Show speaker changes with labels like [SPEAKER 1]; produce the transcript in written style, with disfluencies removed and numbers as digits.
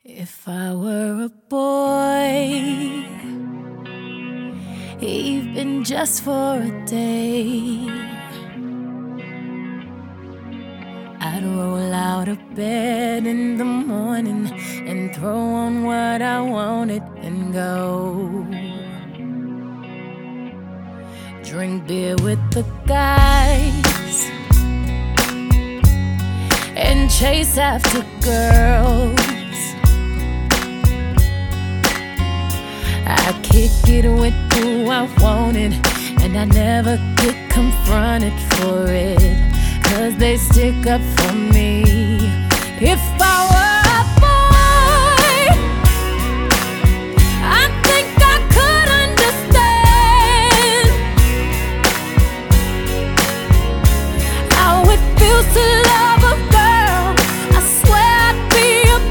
[SPEAKER 1] If I were a boy, even just for a day, I'd roll out of bed in the morning and throw on what I wanted and go drink beer with the guys and chase after girls. I kick it with who I wanted, and I never get confronted for it, 'cause they stick up for me.